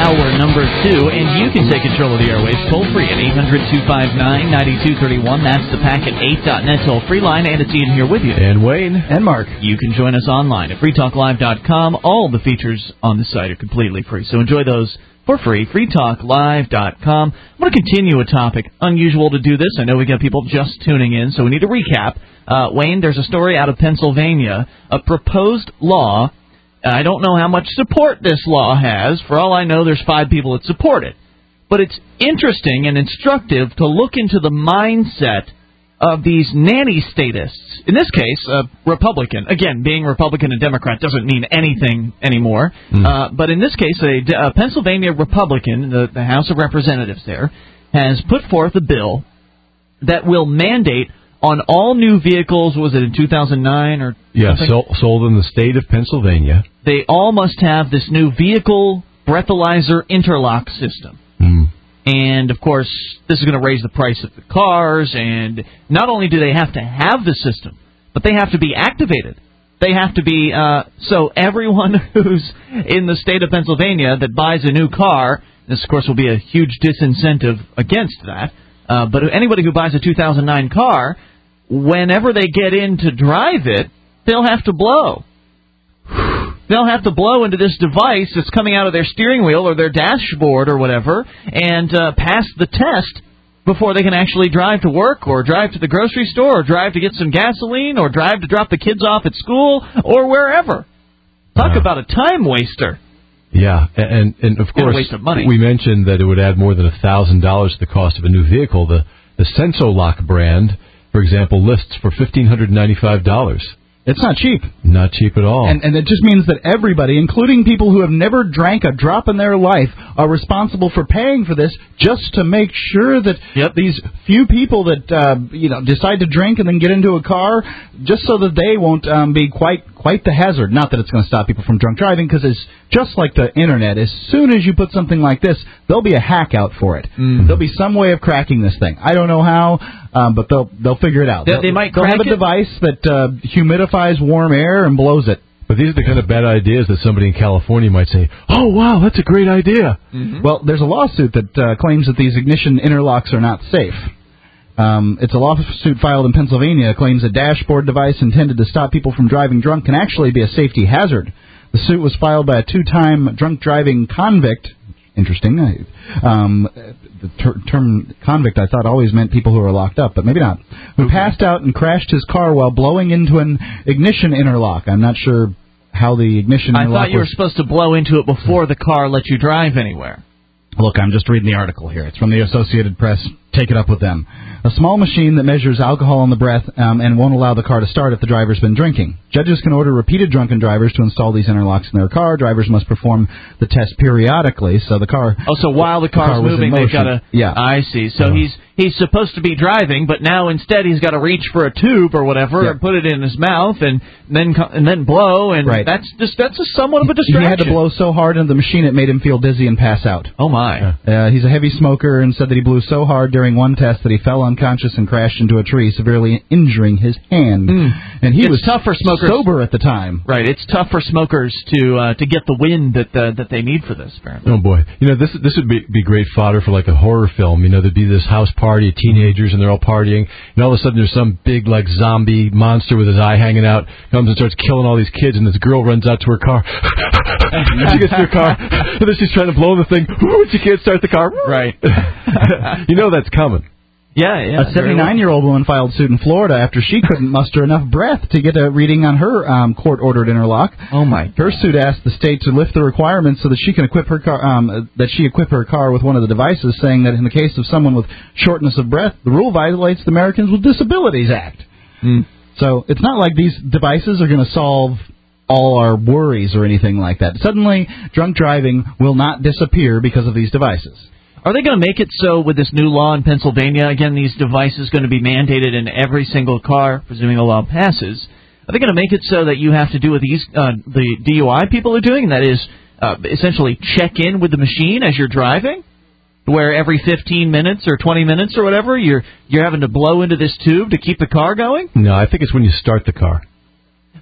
hour number 2, and you can take control of the airwaves toll-free at 800-259-9231. That's the Packet8.net toll-free line, and it's Ian here with you. And Wayne. And Mark. You can join us online at freetalklive.com. All the features on the site are completely free, so enjoy those for free. freetalklive.com. I want to continue a topic. Unusual to do this. I know we got people just tuning in, so we need to recap. Wayne, there's a story out of Pennsylvania, a proposed law. I don't know how much support this law has. For all I know, there's 5 people that support it. But it's interesting and instructive to look into the mindset of these nanny statists. In this case, a Republican. Again, being Republican and Democrat doesn't mean anything anymore. But in this case, a Pennsylvania Republican, the House of Representatives there, has put forth a bill that will mandate on all new vehicles, was it in 2009 or something? Yeah, sold in the state of Pennsylvania. They all must have this new vehicle breathalyzer interlock system. And, of course, this is going to raise the price of the cars, and not only do they have to have the system, but they have to be activated. They have to be, so everyone who's in the state of Pennsylvania that buys a new car, this, of course, will be a huge disincentive against that, but anybody who buys a 2009 car, whenever they get in to drive it, they'll have to blow. They'll have to blow into this device that's coming out of their steering wheel or their dashboard or whatever and pass the test before they can actually drive to work or drive to the grocery store or drive to get some gasoline or drive to drop the kids off at school or wherever. Talk about a time waster. Yeah, and of course, waste of money. We mentioned that it would add more than $1,000 to the cost of a new vehicle. The Sensolock brand, for example, lists for $1,595. It's not cheap. Not cheap at all. And it just means that everybody, including people who have never drank a drop in their life, are responsible for paying for this just to make sure that these few people that decide to drink and then get into a car, just so that they won't be quite the hazard. Not that it's going to stop people from drunk driving, because it's just like the Internet. As soon as you put something like this, there'll be a hack out for it. There'll be some way of cracking this thing. I don't know how, but they'll figure it out. They'll have a device that humidifies warm air and blows it. But these are the kind of bad ideas that somebody in California might say, oh, wow, that's a great idea. Well, there's a lawsuit that claims that these ignition interlocks are not safe. It's a lawsuit filed in Pennsylvania. It claims a dashboard device intended to stop people from driving drunk can actually be a safety hazard. The suit was filed by a 2-time drunk driving convict. Interesting. The term convict, I thought, always meant people who were locked up, but maybe not. Who passed out and crashed his car while blowing into an ignition interlock. I'm not sure how the ignition interlock I thought you were supposed to blow into it before the car let you drive anywhere. Look, I'm just reading the article here. It's from the Associated Press. Take it up with them. A small machine that measures alcohol in the breath and won't allow the car to start if the driver's been drinking. Judges can order repeated drunken drivers to install these interlocks in their car. Drivers must perform the test periodically, so the car... Oh, so while the car's moving, they've got to... Yeah. I see. So he's supposed to be driving, but now instead he's got to reach for a tube or whatever and put it in his mouth and then blow, and that's somewhat of a distraction. He had to blow so hard into the machine it made him feel dizzy and pass out. Oh, my. He's a heavy smoker and said that he blew so hard during one test that he fell unconscious and crashed into a tree, severely injuring his hand. And he was tough for smokers. Sober at the time. Right, it's tough for smokers to get the wind that they need for this, apparently. Oh, boy. This would be great fodder for, like, a horror film. There'd be this house party of teenagers, and they're all partying, and all of a sudden there's some big, like, zombie monster with his eye hanging out, comes and starts killing all these kids, and this girl runs out to her car. She gets to her car, and then she's trying to blow the thing. She can't start the car. Right. That's coming. Yeah. A 79-year-old woman filed suit in Florida after she couldn't muster enough breath to get a reading on her court-ordered interlock. Oh, my God. Her suit asked the state to lift the requirements so that she can equip her car with one of the devices, saying that in the case of someone with shortness of breath, the rule violates the Americans with Disabilities Act. So it's not like these devices are going to solve all our worries or anything like that. Suddenly, drunk driving will not disappear because of these devices. Are they going to make it so with this new law in Pennsylvania, again, these devices going to be mandated in every single car, presuming the law passes? Are they going to make it so that you have to do what the DUI people are doing, and that is essentially check in with the machine as you're driving? Where every 15 minutes or 20 minutes or whatever, you're having to blow into this tube to keep the car going? No, I think it's when you start the car.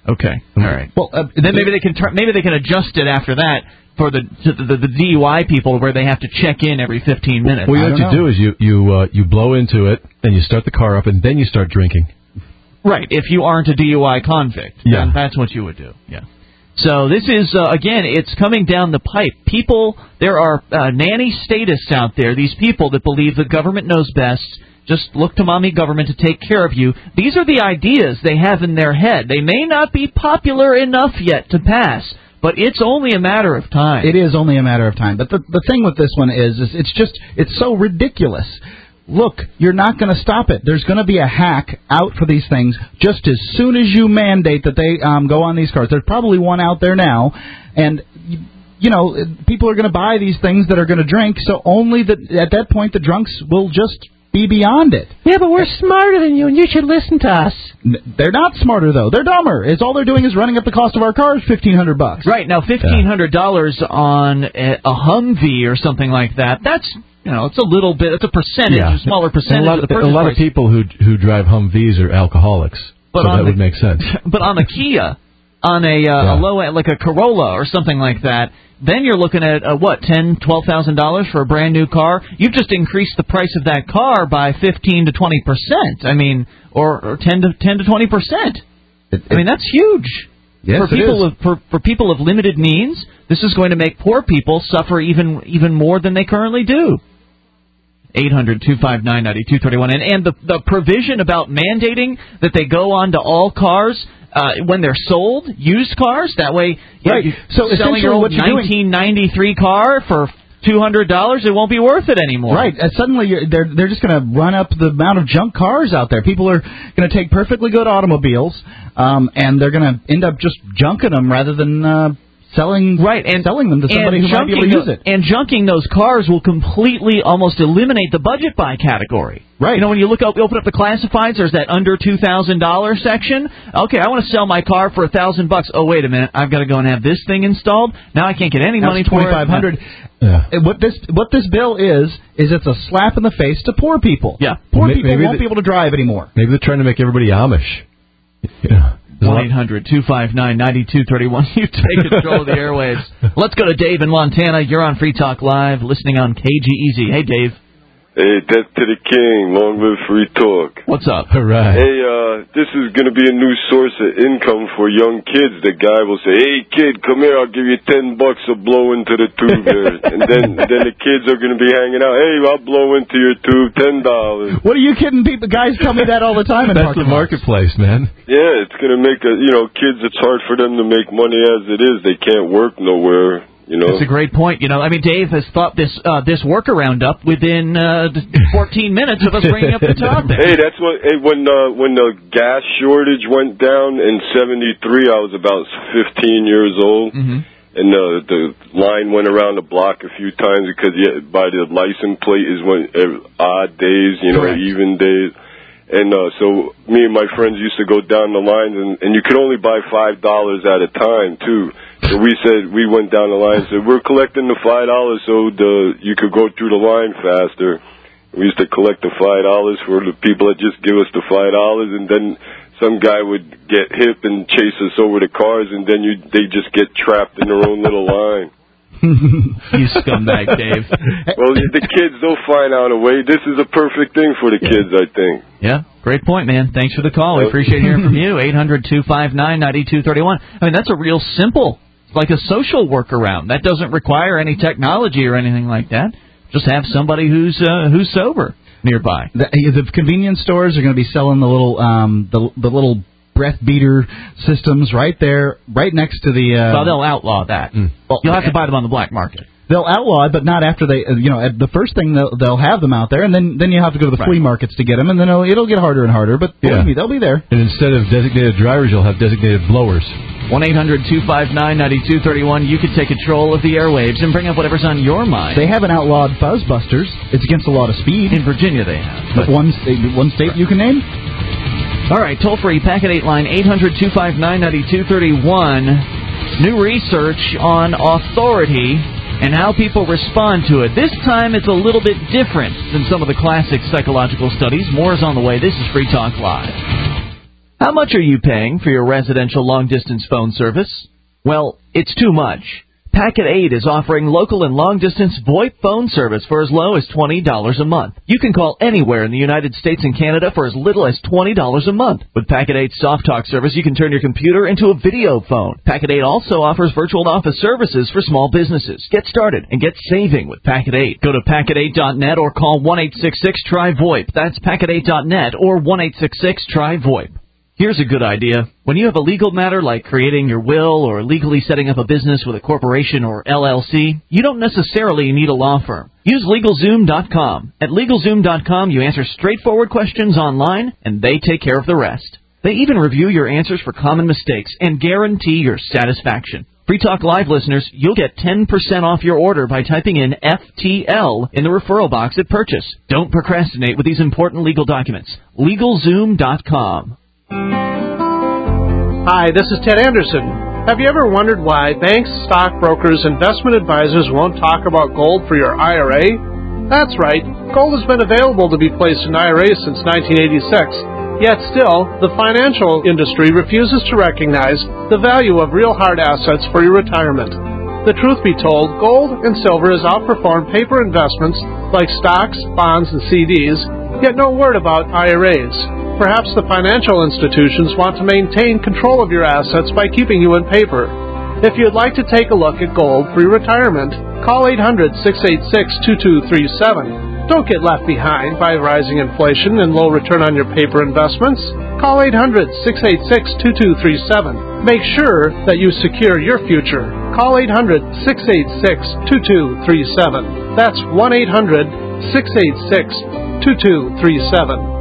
Okay. All right. Well, then maybe they can adjust it after that for the DUI people where they have to check in every 15 minutes. Well, what you do is you blow into it, and you start the car up, and then you start drinking. Right. If you aren't a DUI convict, then that's what you would do. Yeah. So this is, again, it's coming down the pipe. There are nanny statists out there, these people that believe the government knows best. Just look to mommy government to take care of you. These are the ideas they have in their head. They may not be popular enough yet to pass, but it's only a matter of time. It is only a matter of time. But the thing with this one is it's so ridiculous. Look, you're not going to stop it. There's going to be a hack out for these things just as soon as you mandate that they go on these cars. There's probably one out there now, and people are going to buy these things that are going to drink. So only at that point the drunks will just be beyond it. Yeah, but we're smarter than you, and you should listen to us. They're not smarter though. They're dumber. It's all they're doing is running up the cost of our cars $1,500. Right now, $1,500 on a Humvee or something like that. That's it's a little bit. It's a percentage, a smaller percentage of the purchase price. A lot of people who drive Humvees are alcoholics, so that would make sense. But on a Kia, on a low end, like a Corolla or something like that, then you're looking at $10,000-$12,000 for a brand new car. You've just increased the price of that car by 15 to 20%. I mean, or 10 to 20%. I mean, that's huge. Yes, for people of limited means, this is going to make poor people suffer even more than they currently do. 800-259-9231. And the provision about mandating that they go on to all cars when they're sold, used cars, that way you're selling your old 1993 car for $200, it won't be worth it anymore. Right. Suddenly, they're just going to run up the amount of junk cars out there. People are going to take perfectly good automobiles, and they're going to end up just junking them rather than selling them to somebody who might be able to use it. And junking those cars will completely almost eliminate the budget buy category. Right. When you open up the classifieds, there's that under $2,000 section. Okay, I want to sell my car for $1,000. Oh, wait a minute, I've got to go and have this thing installed. Now I can't get any money for it. $2,500. Yeah. What this bill is it's a slap in the face to poor people. Yeah. Poor people won't be able to drive anymore. Maybe they're trying to make everybody Amish. Yeah. 1-800-259-9231. You take control of the airwaves. Let's go to Dave in Montana. You're on Free Talk Live, listening on KGEZ. Hey, Dave. Hey, death to the king. Long live Free Talk. What's up? All right. Hey, this is going to be a new source of income for young kids. The guy will say, hey, kid, come here. I'll give you $10 to blow into the tube there. And then the kids are going to be hanging out. Hey, I'll blow into your tube, $10. What are you kidding people? Guys tell me that all the time. That's the marketplace, man. Yeah, it's going to make, kids, it's hard for them to make money as it is. They can't work nowhere. That's a great point. Dave has thought this workaround up within 14 minutes of us bringing up the topic. Hey, that's what. Hey, when the gas shortage went down in '73, I was about 15 years old, and the line went around the block a few times because by the license plate is when odd days, Correct. Even days. And so me and my friends used to go down the lines, and you could only buy $5 at a time, too. So we went down the line and said, we're collecting the $5 so you could go through the line faster. We used to collect the $5 for the people that just give us the $5, and then some guy would get hip and chase us over the cars, and then they just get trapped in their own little line. You scumbag, Dave. Well, the kids, they'll find out a way. This is a perfect thing for the kids, I think. Yeah, great point, man. Thanks for the call. We appreciate hearing from you. 800-259-9231. I mean, that's a real simple, like a social workaround. That doesn't require any technology or anything like that. Just have somebody who's sober nearby. The convenience stores are going to be selling the little breath beater systems right there, right next to the... Well, they'll outlaw that. Well, you'll have to buy them on the black market. They'll outlaw it, but not after they, the first thing they'll have them out there, and then you have to go to the flea markets to get them, and then it'll get harder and harder, but believe me, they'll be there. And instead of designated drivers, you'll have designated blowers. 1-800-259-9231. You can take control of the airwaves and bring up whatever's on your mind. They haven't outlawed Buzzbusters. It's against the law of speed. In Virginia they have. But one state you can name? All right, toll-free Packet 8 line, 800-259-9231. New research on authority and how people respond to it. This time it's a little bit different than some of the classic psychological studies. More is on the way. This is Free Talk Live. How much are you paying for your residential long-distance phone service? Well, it's too much. Packet 8 is offering local and long-distance VoIP phone service for as low as $20 a month. You can call anywhere in the United States and Canada for as little as $20 a month. With Packet 8's Soft Talk service, you can turn your computer into a video phone. Packet 8 also offers virtual office services for small businesses. Get started and get saving with Packet 8. Go to packet8.net or call 1-866-TRY-VoIP. That's packet8.net or 1-866-TRY-VoIP. Here's a good idea. When you have a legal matter like creating your will or legally setting up a business with a corporation or LLC, you don't necessarily need a law firm. Use LegalZoom.com. At LegalZoom.com, you answer straightforward questions online, and they take care of the rest. They even review your answers for common mistakes and guarantee your satisfaction. Free Talk Live listeners, you'll get 10% off your order by typing in FTL in the referral box at purchase. Don't procrastinate with these important legal documents. LegalZoom.com. Hi, this is Ted Anderson. Have you ever wondered why banks, stockbrokers, investment advisors won't talk about gold for your IRA? That's right. Gold has been available to be placed in IRAs since 1986. Yet still, the financial industry refuses to recognize the value of real hard assets for your retirement. The truth be told, gold and silver has outperformed paper investments like stocks, bonds, and CDs, yet no word about IRAs. Perhaps the financial institutions want to maintain control of your assets by keeping you in paper. If you'd like to take a look at gold for your retirement, call 800-686-2237. Don't get left behind by rising inflation and low return on your paper investments. Call 800-686-2237. Make sure that you secure your future. Call 800-686-2237. That's 1-800-686-2237.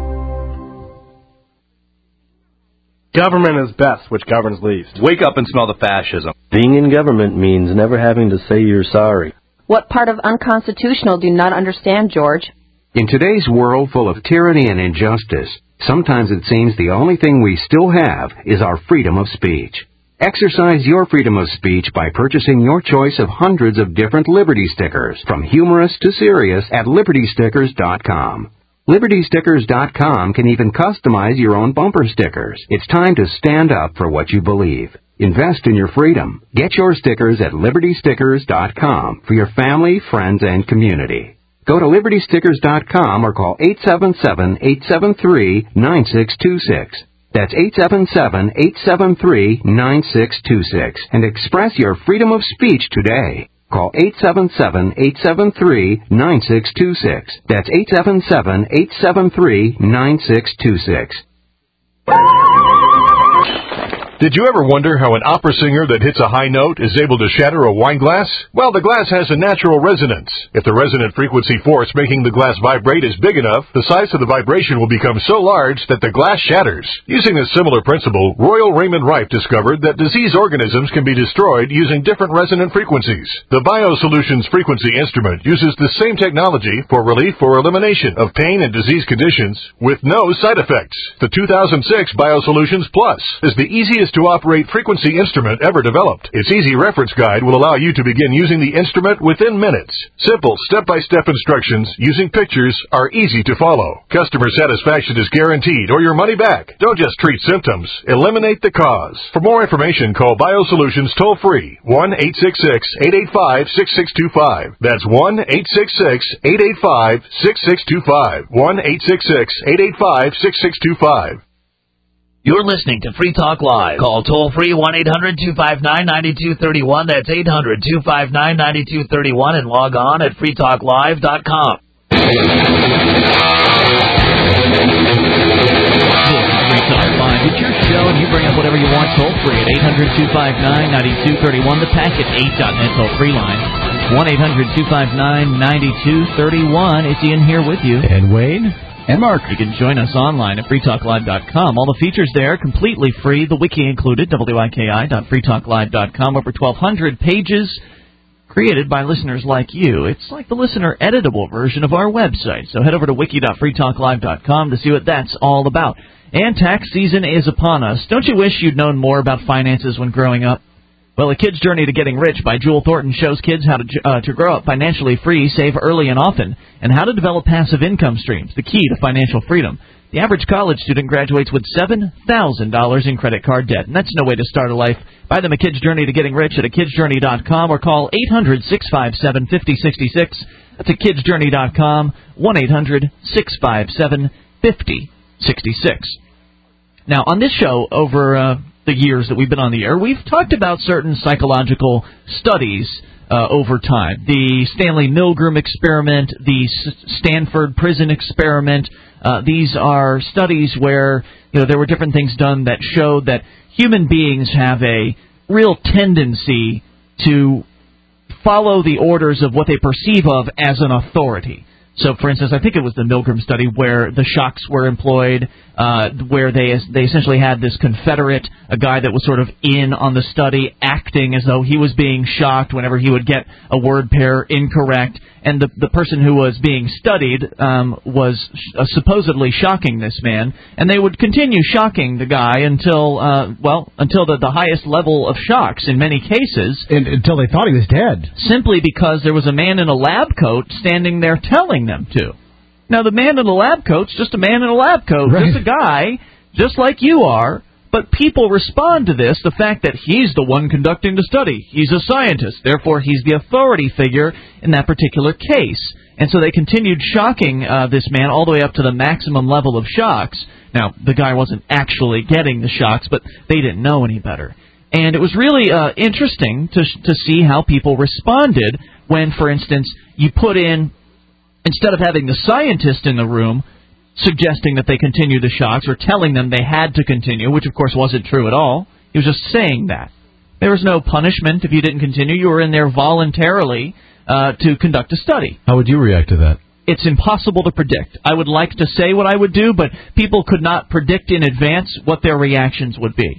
Government is best, which governs least. Wake up and smell the fascism. Being in government means never having to say you're sorry. What part of unconstitutional do you not understand, George? In today's world full of tyranny and injustice, sometimes it seems the only thing we still have is our freedom of speech. Exercise your freedom of speech by purchasing your choice of hundreds of different Liberty stickers, from humorous to serious, at LibertyStickers.com. LibertyStickers.com can even customize your own bumper stickers. It's time to stand up for what you believe. Invest in your freedom. Get your stickers at LibertyStickers.com for your family, friends, and community. Go to LibertyStickers.com or call 877-873-9626. That's 877-873-9626 and express your freedom of speech today. Call 877-873-9626. That's 877-873-9626. Did you ever wonder how an opera singer that hits a high note is able to shatter a wine glass? Well, the glass has a natural resonance. If the resonant frequency force making the glass vibrate is big enough, the size of the vibration will become so large that the glass shatters. Using a similar principle, Royal Raymond Rife discovered that disease organisms can be destroyed using different resonant frequencies. The BioSolutions frequency instrument uses the same technology for relief or elimination of pain and disease conditions with no side effects. The 2006 BioSolutions Plus is the easiest to operate frequency instrument ever developed. Its easy reference guide will allow you to begin using the instrument within minutes. Simple step-by-step instructions using pictures are easy to follow. Customer satisfaction is guaranteed or your money back. Don't just treat symptoms, eliminate the cause. For more information, call BioSolutions toll-free, 1-866-885-6625. That's 1-866-885-6625. 1-866-885-6625. You're listening to Free Talk Live. Call toll-free 1-800-259-9231. That's 800-259-9231. And log on at freetalklive.com. Free Talk Live. It's your show, and you bring up whatever you want toll-free at 800-259-9231. The packet8.net toll-free line. 1-800-259-9231. It's Ian here with you. And Wayne. And Mark. You can join us online at freetalklive.com. All the features there completely free, the wiki included, wiki.freetalklive.com. Over 1,200 pages created by listeners like you. It's like the listener-editable version of our website. So head over to wiki.freetalklive.com to see what that's all about. And tax season is upon us. Don't you wish you'd known more about finances when growing up? Well, A Kid's Journey to Getting Rich by Jewel Thornton shows kids how to grow up financially free, save early and often, and how to develop passive income streams, the key to financial freedom. The average college student graduates with $7,000 in credit card debt, and that's no way to start a life. Buy them A Kid's Journey to Getting Rich at akidsjourney.com or call 800-657-5066. That's akidsjourney.com, 1-800-657-5066. Now, on this show, over the years that we've been on the air, we've talked about certain psychological studies over time. The Stanley Milgram experiment, the Stanford prison experiment. These are studies where there were different things done that showed that human beings have a real tendency to follow the orders of what they perceive of as an authority. So, for instance, I think it was the Milgram study where the shocks were employed, where they essentially had this confederate, a guy that was sort of in on the study, acting as though he was being shocked whenever he would get a word pair incorrect. And the person who was being studied was supposedly shocking this man, and they would continue shocking the guy until the highest level of shocks in many cases. Until they thought he was dead. Simply because there was a man in a lab coat standing there telling them to. Now, the man in the lab coat's just a man in a lab coat, right. Just a guy, just like you are. But people respond to this, the fact that he's the one conducting the study. He's a scientist. Therefore, he's the authority figure in that particular case. And so they continued shocking this man all the way up to the maximum level of shocks. Now, the guy wasn't actually getting the shocks, but they didn't know any better. And it was really interesting to see how people responded when, for instance, you put in, instead of having the scientist in the room suggesting that they continue the shocks or telling them they had to continue, which of course wasn't true at all. He was just saying that. There was no punishment if you didn't continue. You were in there voluntarily to conduct a study. How would you react to that? It's impossible to predict. I would like to say what I would do, but people could not predict in advance what their reactions would be.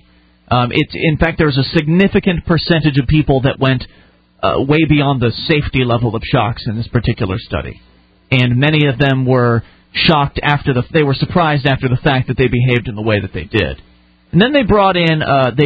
In fact, there was a significant percentage of people that went way beyond the safety level of shocks in this particular study. And many of them were shocked they were surprised after the fact that they behaved in the way that they did. And then they brought in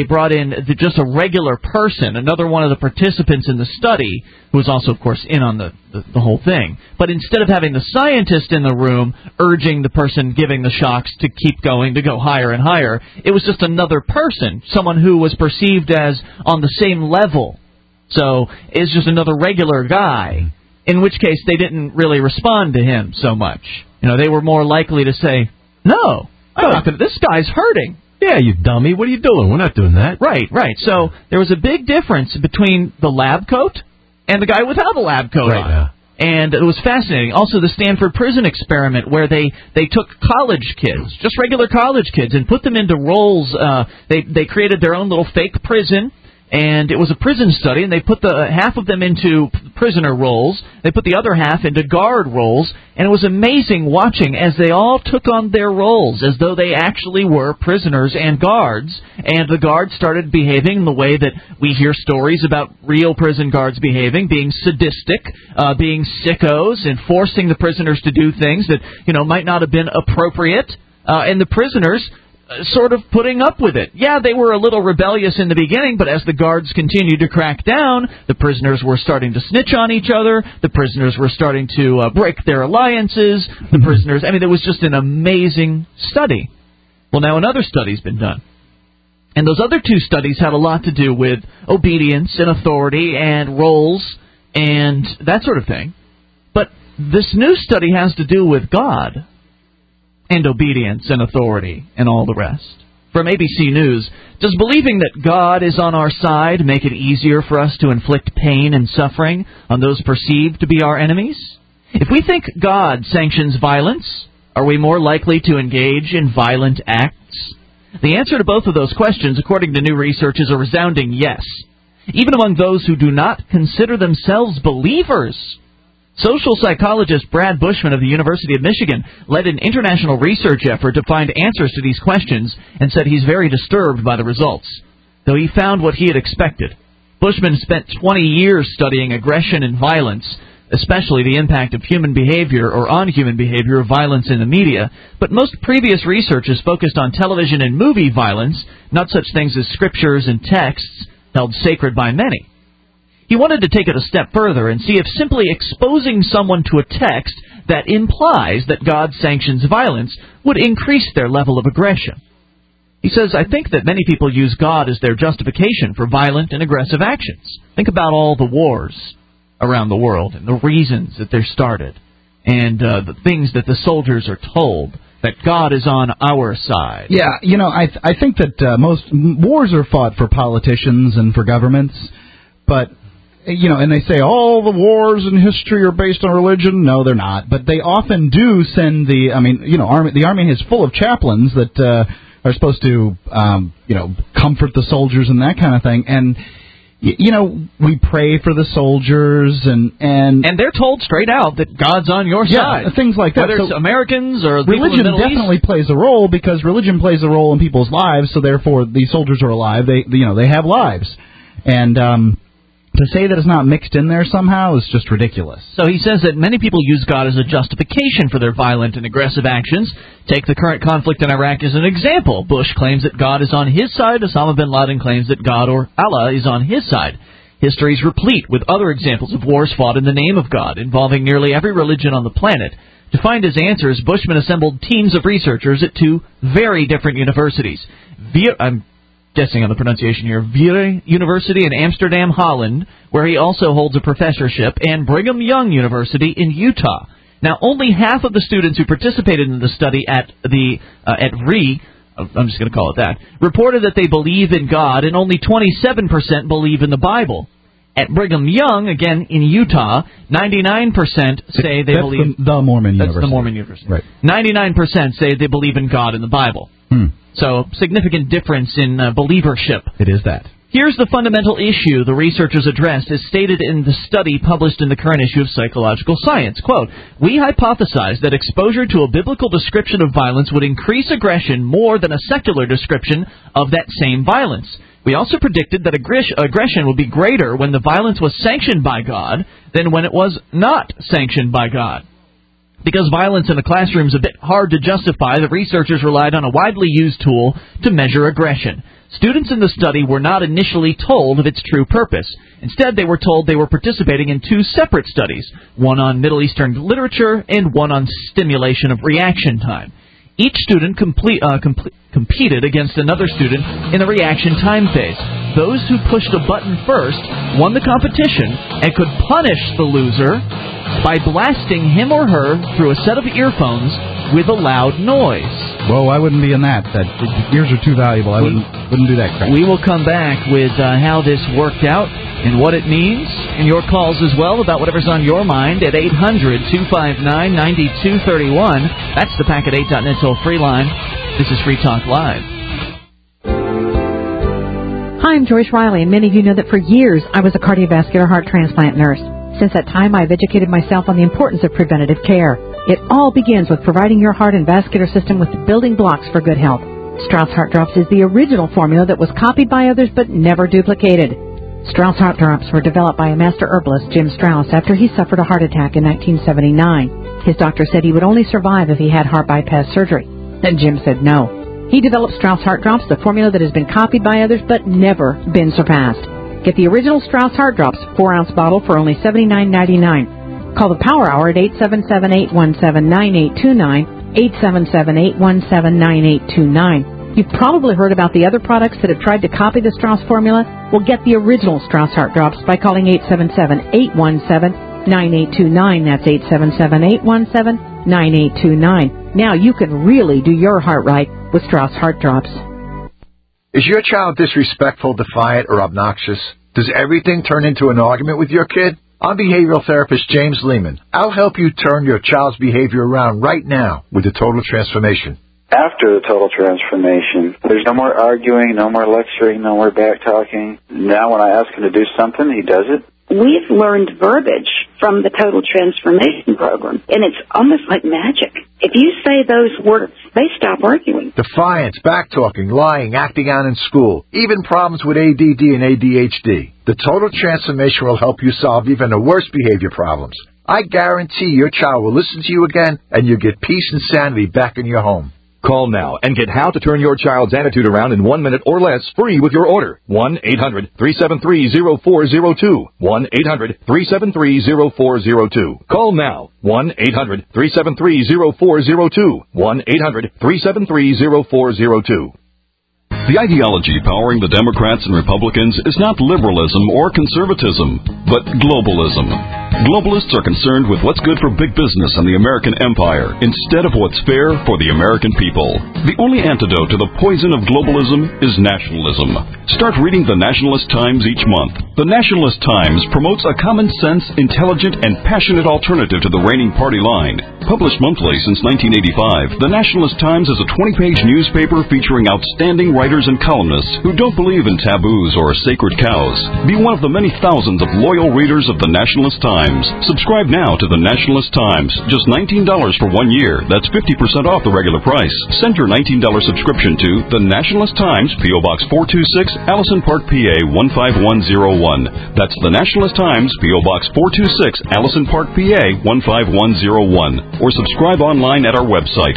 just a regular person, another one of the participants in the study, who was also, of course, in on the whole thing. But instead of having the scientist in the room urging the person giving the shocks to keep going, to go higher and higher, it was just another person, someone who was perceived as on the same level. So it's just another regular guy, in which case they didn't really respond to him so much. They were more likely to say, no, this guy's hurting. Yeah, you dummy. What are you doing? We're not doing that. Right. So there was a big difference between the lab coat and the guy without the lab coat on. Yeah. And it was fascinating. Also, the Stanford prison experiment where they took college kids, just regular college kids, and put them into roles. They created their own little fake prison. And it was a prison study, and they put half of them into prisoner roles. They put the other half into guard roles, and it was amazing watching as they all took on their roles as though they actually were prisoners and guards. And the guards started behaving in the way that we hear stories about real prison guards behaving, being sadistic, being sickos, and forcing the prisoners to do things that might not have been appropriate. And the prisoners sort of putting up with it. Yeah, they were a little rebellious in the beginning, but as the guards continued to crack down, the prisoners were starting to snitch on each other. The prisoners were starting to break their alliances. The prisoners, it was just an amazing study. Well, now another study's been done. And those other two studies had a lot to do with obedience and authority and roles and that sort of thing. But this new study has to do with God and obedience and authority and all the rest. From ABC News, does believing that God is on our side make it easier for us to inflict pain and suffering on those perceived to be our enemies? If we think God sanctions violence, are we more likely to engage in violent acts? The answer to both of those questions, according to new research, is a resounding yes. Even among those who do not consider themselves believers. Social psychologist Brad Bushman of the University of Michigan led an international research effort to find answers to these questions and said he's very disturbed by the results, though he found what he had expected. Bushman spent 20 years studying aggression and violence, especially the impact of human behavior or on human behavior of violence in the media, but most previous research is focused on television and movie violence, not such things as scriptures and texts held sacred by many. He wanted to take it a step further and see if simply exposing someone to a text that implies that God sanctions violence would increase their level of aggression. He says, I think that many people use God as their justification for violent and aggressive actions. Think about all the wars around the world and the reasons that they're started and the things that the soldiers are told, that God is on our side. Yeah, I think that most wars are fought for politicians and for governments, but, and they say all the wars in history are based on religion. No, they're not. But they often do send the Army is full of chaplains that are supposed to, comfort the soldiers and that kind of thing. And, we pray for the soldiers and they're told straight out that God's on your side. Things like that. Whether it's Americans or the religion people in the Middle definitely East. plays a role, because religion plays a role in people's lives. So therefore, these soldiers are alive. They have lives, and to say that it's not mixed in there somehow is just ridiculous. So he says that many people use God as a justification for their violent and aggressive actions. Take the current conflict in Iraq as an example. Bush claims that God is on his side. Osama bin Laden claims that God or Allah is on his side. History is replete with other examples of wars fought in the name of God, involving nearly every religion on the planet. To find his answers, Bushman assembled teams of researchers at two very different universities. I'm guessing on the pronunciation here, Veere University in Amsterdam, Holland, where he also holds a professorship, and Brigham Young University in Utah. Now, only half of the students who participated in the study at RE, I'm just going to call it that, reported that they believe in God, and only 27% believe in the Bible. At Brigham Young, again in Utah, 99% say they believe... the Mormon University. That's the Mormon University. Right. 99% say they believe in God and the Bible. So, significant difference in believership. It is that. Here's the fundamental issue the researchers addressed, as stated in the study published in the current issue of Psychological Science. Quote, we hypothesized that exposure to a biblical description of violence would increase aggression more than a secular description of that same violence. We also predicted that aggression would be greater when the violence was sanctioned by God than when it was not sanctioned by God. Because violence in the classroom is a bit hard to justify, the researchers relied on a widely used tool to measure aggression. Students in the study were not initially told of its true purpose. Instead, they were told they were participating in two separate studies, one on Middle Eastern literature and one on stimulation of reaction time. Each student competed against another student in the reaction time phase. Those who pushed a button first won the competition and could punish the loser by blasting him or her through a set of earphones with a loud noise. Whoa, I wouldn't be in that. Ears are too valuable. I wouldn't do that crap. We will come back with how this worked out and what it means, and your calls as well about whatever's on your mind at 800-259-9231. That's the Packet8.net toll-free line. This is Free Talk Live. Hi, I'm Joyce Riley, and many of you know that for years I was a cardiovascular heart transplant nurse. Since that time, I've educated myself on the importance of preventative care. It all begins with providing your heart and vascular system with the building blocks for good health. Strauss Heart Drops is the original formula that was copied by others but never duplicated. Strauss Heart Drops were developed by a master herbalist, Jim Strauss, after he suffered a heart attack in 1979. His doctor said he would only survive if he had heart bypass surgery. And Jim said no. He developed Strauss Heart Drops, the formula that has been copied by others but never been surpassed. Get the original Strauss Heart Drops 4-ounce bottle for only $79.99. Call the Power Hour at 877-817-9829, 877-817-9829. You've probably heard about the other products that have tried to copy the Strauss formula. Well, get the original Strauss Heart Drops by calling 877-817-9829. That's 877-817-9829. Now you can really do your heart right with Strauss Heart Drops. Is your child disrespectful, defiant, or obnoxious? Does everything turn into an argument with your kid? I'm behavioral therapist James Lehman. I'll help you turn your child's behavior around right now with the Total Transformation. After the Total Transformation, there's no more arguing, no more lecturing, no more back-talking. Now when I ask him to do something, he does it. We've learned verbiage from the Total Transformation Program, and it's almost like magic. If you say those words, they stop arguing. Defiance, back-talking, lying, acting out in school, even problems with ADD and ADHD. The Total Transformation will help you solve even the worst behavior problems. I guarantee your child will listen to you again, and you'll get peace and sanity back in your home. Call now and get How to Turn Your Child's Attitude Around in 1 minute or less free with your order. 1-800-373-0402. 1-800-373-0402. Call now. 1-800-373-0402. 1-800-373-0402. The ideology powering the Democrats and Republicans is not liberalism or conservatism, but globalism. Globalists are concerned with what's good for big business and the American empire instead of what's fair for the American people. The only antidote to the poison of globalism is nationalism. Start reading the Nationalist Times each month. The Nationalist Times promotes a common sense, intelligent, and passionate alternative to the reigning party line. Published monthly since 1985, the Nationalist Times is a 20-page newspaper featuring outstanding writers and columnists who don't believe in taboos or sacred cows. Be one of the many thousands of loyal readers of the Nationalist Times. Subscribe now to the Nationalist Times. Just $19 for 1 year. That's 50% off the regular price. Send your $19 subscription to the Nationalist Times, P.O. Box 426, Allison Park, PA 15101. That's the Nationalist Times, P.O. Box 426, Allison Park, PA 15101. Or subscribe online at our website,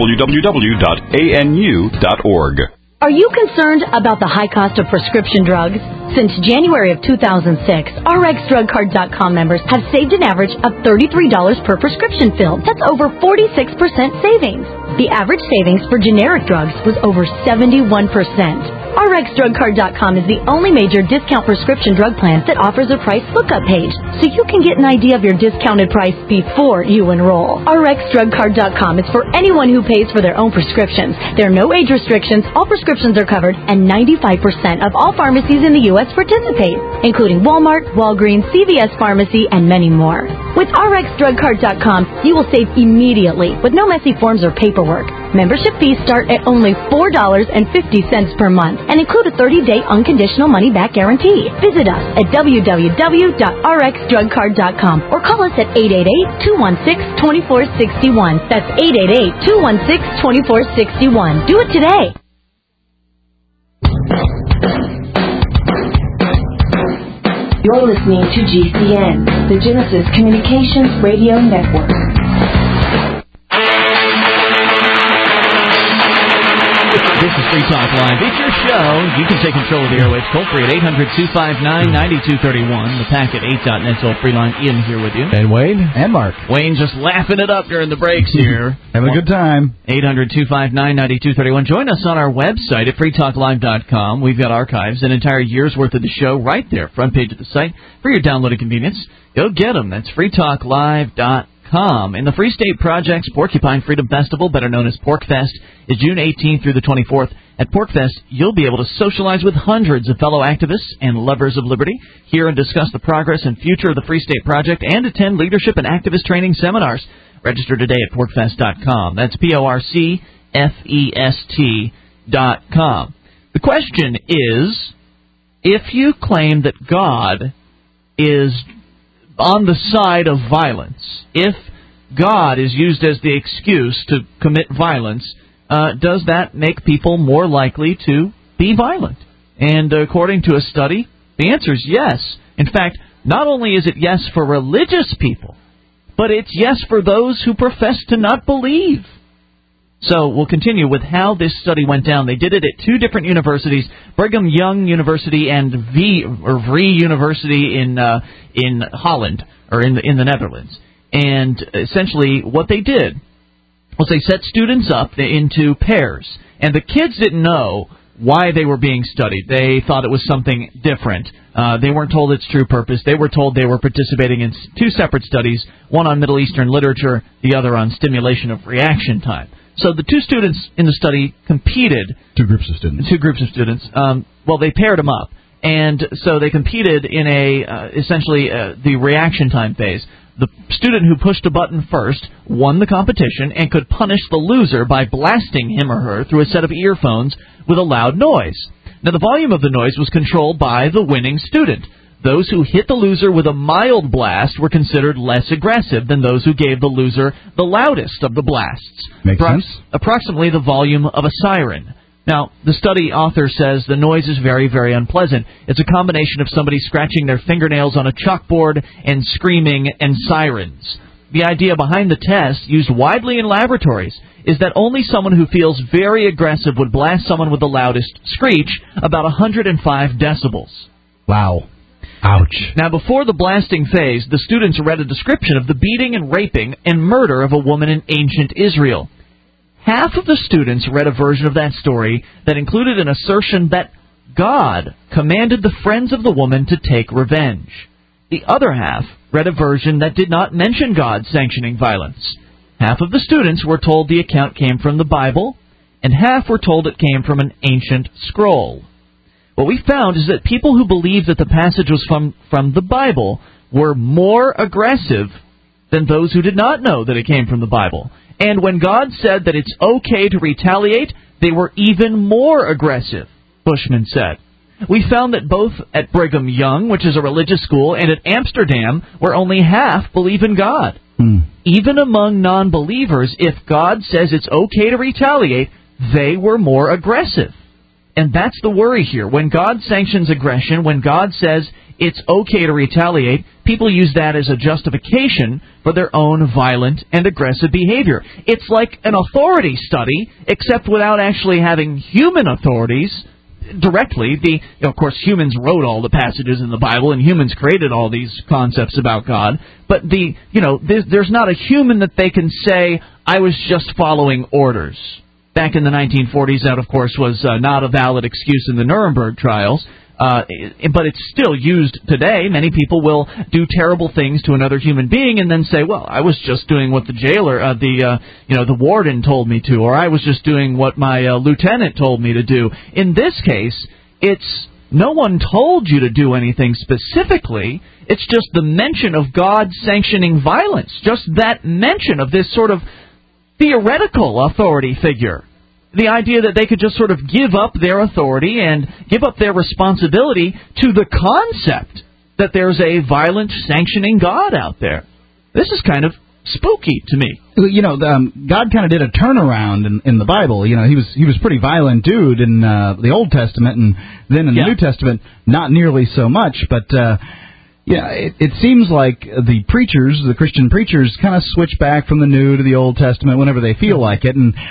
www.anu.org. Are you concerned about the high cost of prescription drugs? Since January of 2006, RxDrugCard.com members have saved an average of $33 per prescription filled. That's over 46% savings. The average savings for generic drugs was over 71%. RxDrugCard.com is the only major discount prescription drug plan that offers a price lookup page, so you can get an idea of your discounted price before you enroll. RxDrugCard.com is for anyone who pays for their own prescriptions. There are no age restrictions, all prescriptions are covered, and 95% of all pharmacies in the U.S. participate, including Walmart, Walgreens, CVS Pharmacy, and many more. With RxDrugCard.com, you will save immediately with no messy forms or paperwork. Membership fees start at only $4.50 per month and include a 30-day unconditional money-back guarantee. Visit us at www.rxdrugcard.com or call us at 888-216-2461. That's 888-216-2461. Do it today. You're listening to GCN, the Genesis Communications Radio Network. This is Free Talk Live. It's your show. You can take control of the airwaves toll free at 800-259-9231. The packet 8.net toll free line. Ian here with you. And Wayne. And Mark. Wayne just laughing it up during the breaks here. Having a good time. 800-259-9231. Join us on our website at freetalklive.com. We've got archives, an entire year's worth of the show right there, front page of the site, for your downloading convenience. Go get them. That's freetalklive.com. And the Free State Project's Porcupine Freedom Festival, better known as PorcFest, is June 18th through the 24th. At PorcFest, you'll be able to socialize with hundreds of fellow activists and lovers of liberty, hear and discuss the progress and future of the Free State Project, and attend leadership and activist training seminars. Register today at porcfest.com. That's PorcFest.com. The question is, if you claim that God is on the side of violence, if God is used as the excuse to commit violence, does that make people more likely to be violent? And according to a study, the answer is yes. In fact, not only is it yes for religious people, but it's yes for those who profess to not believe. So we'll continue with how this study went down. They did it at two different universities, Brigham Young University and Vrije University in Holland, or in the Netherlands. And essentially what they did was they set students up into pairs. And the kids didn't know why they were being studied. They thought it was something different. They weren't told its true purpose. They were told they were participating in two separate studies, one on Middle Eastern literature, the other on stimulation of reaction time. So the two students in the study competed. Two groups of students. Well, they paired them up. And so they competed in essentially the reaction time phase. The student who pushed a button first won the competition and could punish the loser by blasting him or her through a set of earphones with a loud noise. Now, the volume of the noise was controlled by the winning student. Those who hit the loser with a mild blast were considered less aggressive than those who gave the loser the loudest of the blasts. Makes sense. Approximately the volume of a siren. Now, the study author says the noise is very, very unpleasant. It's a combination of somebody scratching their fingernails on a chalkboard and screaming and sirens. the idea behind the test, used widely in laboratories, is that only someone who feels very aggressive would blast someone with the loudest screech, about 105 decibels. Wow. Ouch. Now, before the blasting phase, the students read a description of the beating and raping and murder of a woman in ancient Israel. Half of the students read a version of that story that included an assertion that God commanded the friends of the woman to take revenge. The other half read a version that did not mention God sanctioning violence. Half of the students were told the account came from the Bible, and half were told it came from an ancient scroll. What we found is that people who believed that the passage was from the Bible were more aggressive than those who did not know that it came from the Bible. And when God said that it's okay to retaliate, they were even more aggressive, Bushman said. We found that both at Brigham Young, which is a religious school, and at Amsterdam, where only half believe in God. Even among non-believers, if God says it's okay to retaliate, they were more aggressive. And that's the worry here. When God sanctions aggression, when God says it's okay to retaliate, people use that as a justification for their own violent and aggressive behavior. It's like an authority study, except without actually having human authorities directly. Of course, humans wrote all the passages in the Bible, and humans created all these concepts about God. But there's not a human that they can say, I was just following orders. Back in the 1940s, that, of course, was not a valid excuse in the Nuremberg trials. But it's still used today. Many people will do terrible things to another human being and then say, well, I was just doing what the jailer, the warden told me to, or I was just doing what my lieutenant told me to do. In this case, it's no one told you to do anything specifically. It's just the mention of God sanctioning violence, just that mention of this sort of theoretical authority figure. The idea that they could just sort of give up their authority and give up their responsibility to the concept that there's a violent sanctioning God out there. This is kind of spooky to me. God kind of did a turnaround in the Bible. He was a pretty violent dude in the Old Testament, and then in the New Testament, not nearly so much, but it seems like the preachers, the Christian preachers, kind of switch back from the New to the Old Testament whenever they feel like it, and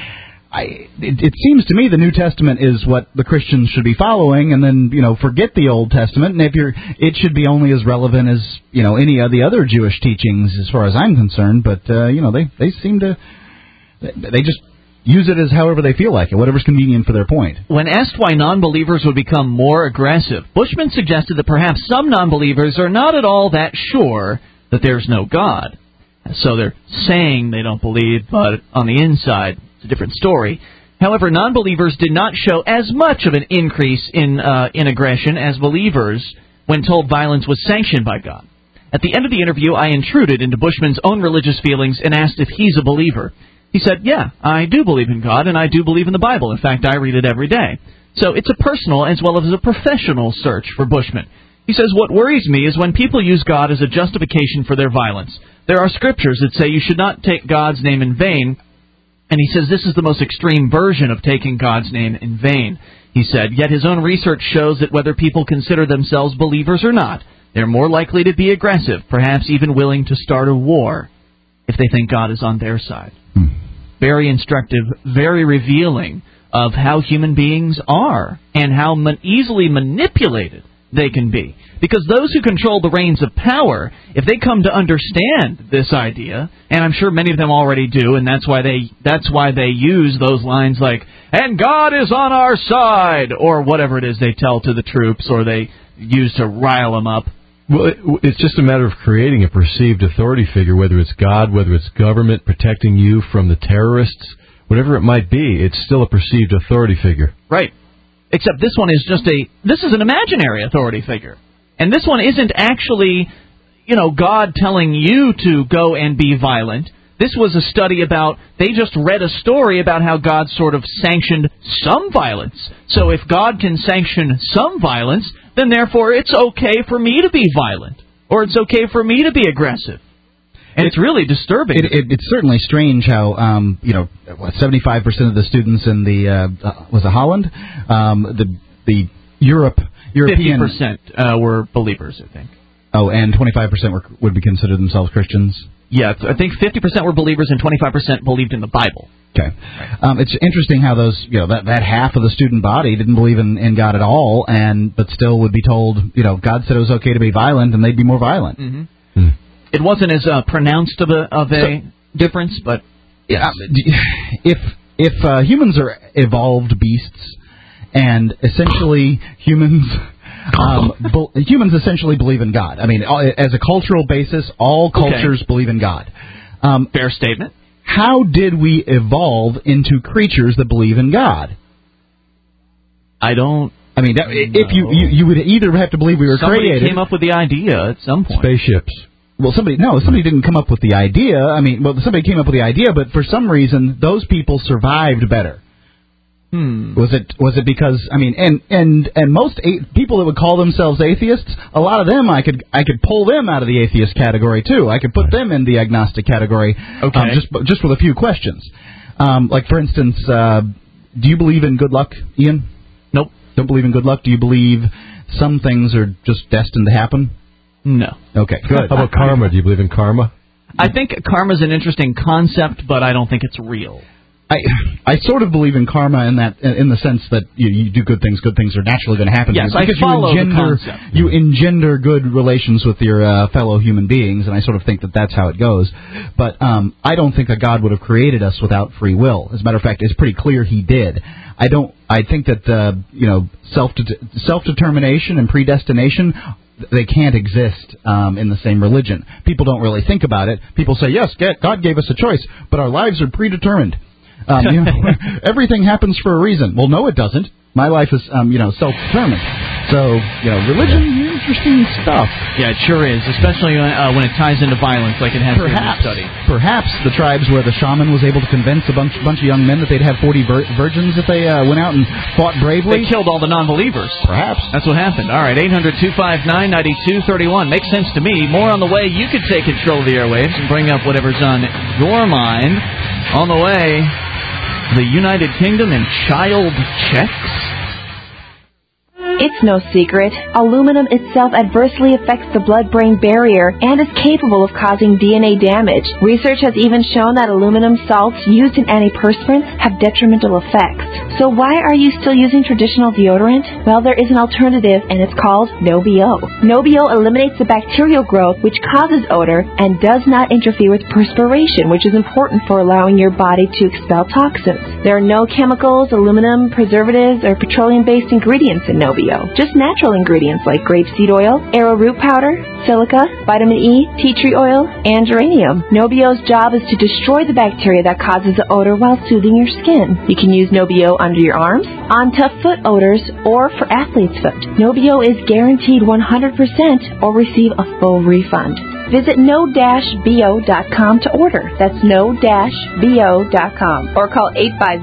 it seems to me the New Testament is what the Christians should be following, and then forget the Old Testament. And it should be only as relevant as any of the other Jewish teachings, as far as I'm concerned. But they seem to they just use it as however they feel like it, whatever's convenient for their point. When asked why non-believers would become more aggressive, Bushman suggested that perhaps some non-believers are not at all that sure that there's no God. So they're saying they don't believe, but on the inside, it's a different story. However, non-believers did not show as much of an increase in aggression as believers when told violence was sanctioned by God. At the end of the interview, I intruded into Bushman's own religious feelings and asked if he's a believer. He said, yeah, I do believe in God, and I do believe in the Bible. In fact, I read it every day. So it's a personal as well as a professional search for Bushman. He says, what worries me is when people use God as a justification for their violence. There are scriptures that say you should not take God's name in vain, and he says this is the most extreme version of taking God's name in vain. He said, yet his own research shows that whether people consider themselves believers or not, they're more likely to be aggressive, perhaps even willing to start a war, if they think God is on their side. Very instructive, very revealing of how human beings are and how easily manipulated they can be. Because those who control the reins of power, if they come to understand this idea, and I'm sure many of them already do, and that's why they use those lines like, and God is on our side, or whatever it is they tell to the troops, or they use to rile them up. Well, it's just a matter of creating a perceived authority figure, whether it's God, whether it's government protecting you from the terrorists, whatever it might be, it's still a perceived authority figure. Right. Except this one is this is an imaginary authority figure. And this one isn't actually, God telling you to go and be violent. This was a study about, they just read a story about how God sort of sanctioned some violence. So if God can sanction some violence, then therefore it's okay for me to be violent. Or it's okay for me to be aggressive. And it's really disturbing. It's certainly strange how, 75% of the students in was it Holland? The European... 50% were believers, I think. Oh, and 25% would be considered themselves Christians? Yeah, I think 50% were believers and 25% believed in the Bible. Okay. It's interesting how those, that half of the student body didn't believe in God at all, but still would be told, God said it was okay to be violent, and they'd be more violent. Mm-hmm. It wasn't as pronounced of a difference, but yes. If humans are evolved beasts, and essentially humans essentially believe in God. I mean, as a cultural basis, all cultures believe in God. Fair statement. How did we evolve into creatures that believe in God? If you would either have to believe we were created. Somebody came up with the idea at some point. Spaceships. Well, somebody didn't come up with the idea. Somebody came up with the idea, but for some reason, those people survived better. Was it because and most people that would call themselves atheists, a lot of them I could pull them out of the atheist category too. I could put them in the agnostic category. Okay. Just with a few questions. Like for instance, do you believe in good luck, Ian? Nope. Don't believe in good luck. Do you believe some things are just destined to happen? No. Okay, good. How about karma? Do you believe in karma? I think karma's an interesting concept, but I don't think it's real. I sort of believe in karma in the sense that you do good things are naturally going to happen to you. Yes, I follow the concept. You engender good relations with your fellow human beings, and I sort of think that that's how it goes. But I don't think that God would have created us without free will. As a matter of fact, it's pretty clear He did. I think that self-determination and predestination, they can't exist in the same religion. People don't really think about it. People say, yes, God gave us a choice, but our lives are predetermined. Everything happens for a reason. Well, no, it doesn't. My life is, self-determined. So, religion, interesting stuff. Yeah, it sure is, especially when it ties into violence like it has in this study. Perhaps the tribes where the shaman was able to convince a bunch of young men that they'd have 40 virgins if they went out and fought bravely. They killed all the non-believers. Perhaps. That's what happened. All right, 800-259-9231. Makes sense to me. More on the way. You could take control of the airwaves and bring up whatever's on your mind. On the way, the United Kingdom and child checks. It's no secret. Aluminum itself adversely affects the blood-brain barrier and is capable of causing DNA damage. Research has even shown that aluminum salts used in antiperspirants have detrimental effects. So why are you still using traditional deodorant? Well, there is an alternative, and it's called No-BO. No-BO eliminates the bacterial growth, which causes odor, and does not interfere with perspiration, which is important for allowing your body to expel toxins. There are no chemicals, aluminum, preservatives, or petroleum-based ingredients in No-BO. Just natural ingredients like grapeseed oil, arrowroot powder, silica, vitamin E, tea tree oil, and geranium. No-BO's job is to destroy the bacteria that causes the odor while soothing your skin. You can use No-BO under your arms, on tough foot odors, or for athlete's foot. No-BO is guaranteed 100% or receive a full refund. Visit no-bo.com to order. That's no-bo.com. Or call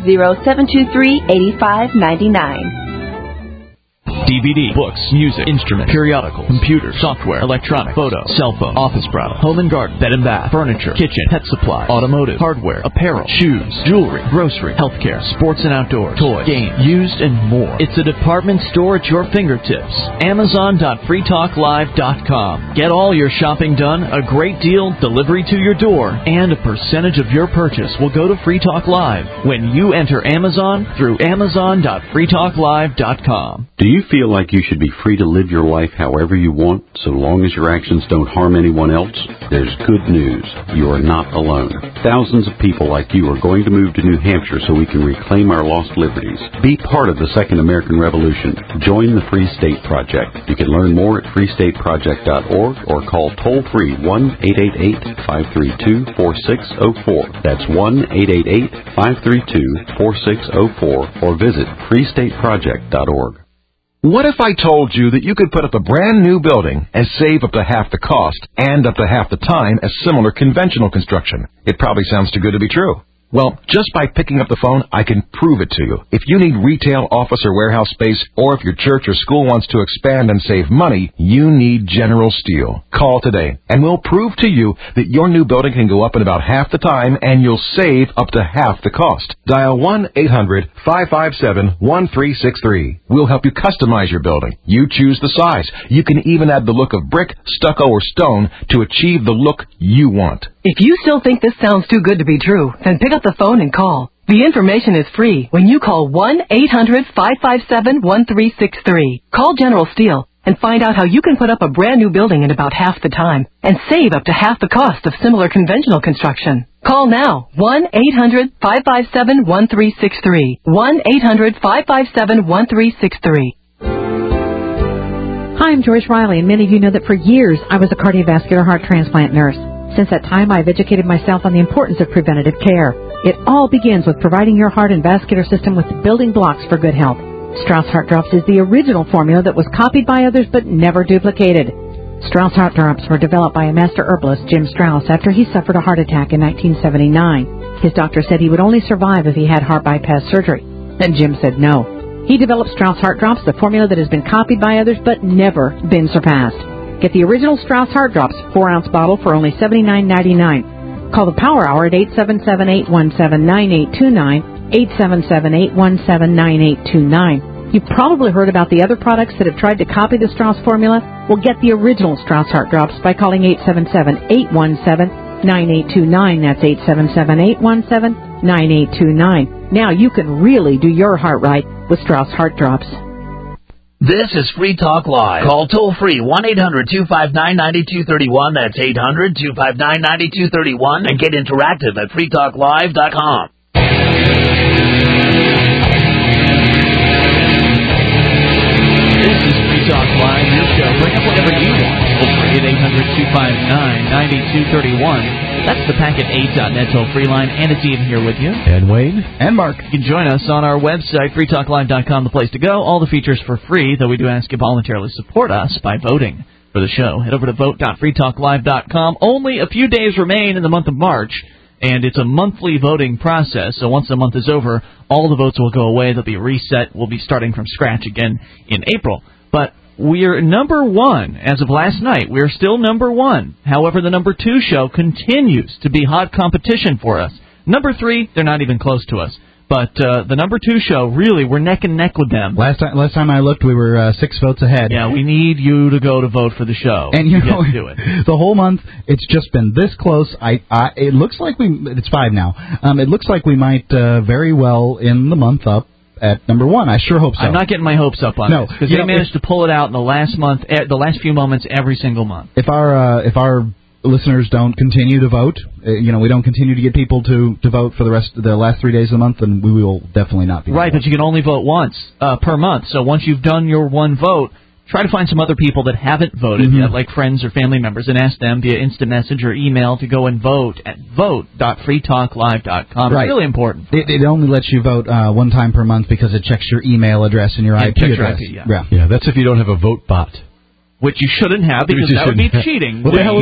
850-723-8599. DVD, books, music, instruments, periodicals, computer, software, electronic, photo, cell phone, office products, home and garden, bed and bath, furniture, kitchen, pet supply, automotive, hardware, apparel, shoes, jewelry, grocery, healthcare, sports and outdoors, toys, games, used, and more. It's a department store at your fingertips. Amazon.freetalklive.com. Get all your shopping done, a great deal, delivery to your door, and a percentage of your purchase will go to Free Talk Live when you enter Amazon through Amazon.freetalklive.com. Do you feel like you should be free to live your life however you want, so long as your actions don't harm anyone else? There's good news. You are not alone. Thousands of people like you are going to move to New Hampshire so we can reclaim our lost liberties. Be part of the Second American Revolution. Join the Free State Project. You can learn more at freestateproject.org or call toll-free 1-888-532-4604. That's 1-888-532-4604 or visit freestateproject.org. What if I told you that you could put up a brand new building and save up to half the cost and up to half the time as similar conventional construction? It probably sounds too good to be true. Well, just by picking up the phone, I can prove it to you. If you need retail, office, or warehouse space, or if your church or school wants to expand and save money, you need General Steel. Call today, and we'll prove to you that your new building can go up in about half the time, and you'll save up to half the cost. Dial 1-800-557-1363. We'll help you customize your building. You choose the size. You can even add the look of brick, stucco, or stone to achieve the look you want. If you still think this sounds too good to be true, then pick up the phone and call. The information is free when you call 1-800-557-1363. Call General Steel and find out how you can put up a brand new building in about half the time and save up to half the cost of similar conventional construction. Call now, 1-800-557-1363. 1-800-557-1363. Hi, I'm Joyce Riley, and many of you know that for years I was a cardiovascular heart transplant nurse. Since that time, I've educated myself on the importance of preventative care. It all begins with providing your heart and vascular system with the building blocks for good health. Strauss Heart Drops is the original formula that was copied by others but never duplicated. Strauss Heart Drops were developed by a master herbalist, Jim Strauss, after he suffered a heart attack in 1979. His doctor said he would only survive if he had heart bypass surgery. And Jim said no. He developed Strauss Heart Drops, the formula that has been copied by others but never been surpassed. Get the original Strauss Heart Drops 4-ounce bottle for only $79.99. Call the Power Hour at 877-817-9829, 877-817-9829. You've probably heard about the other products that have tried to copy the Strauss formula. Well, get the original Strauss Heart Drops by calling 877-817-9829. That's 877-817-9829. Now you can really do your heart right with Strauss Heart Drops. This is Free Talk Live. Call toll-free 1-800-259-9231. That's 800-259-9231. And get interactive at freetalklive.com. This is Free Talk Live, your show. Bring up whatever you want. Toll-free at 800-259-9231. That's the Packet8.net toll-free line, and it's Ian here with you. And Wayne. And Mark. You can join us on our website, freetalklive.com, the place to go. All the features for free, though we do ask you to voluntarily support us by voting for the show. Head over to vote.freetalklive.com. Only a few days remain in the month of March, and it's a monthly voting process. So once the month is over, all the votes will go away. They'll be reset. We'll be starting from scratch again in April. But we're number one as of last night. We're still number one. However, the number 2 show continues to be hot competition for us. Number 3, they're not even close to us. But the number 2 show, really, we're neck and neck with them. Last time I looked, we were 6 votes ahead. Yeah, we need you to go to vote for the show. And you know, do it. The whole month, it's just been this close. It looks like it's 5 now. It looks like we might very well end the month up at number 1. I sure hope so. I'm not getting my hopes up on this because they managed to pull it out in the last month, the last few moments every single month. If our listeners don't continue to vote, we don't continue to get people to vote for the last 3 days of the month, then we will definitely not be right. But you can only vote once per month. So once you've done your one vote, try to find some other people that haven't voted yet, like friends or family members, and ask them via instant message or email to go and vote at vote.freetalklive.com. Right. It's really important. It only lets you vote one time per month because it checks your email address and your IP address. Yeah, that's if you don't have a vote bot. Which you shouldn't have, because that would be cheating. Well, I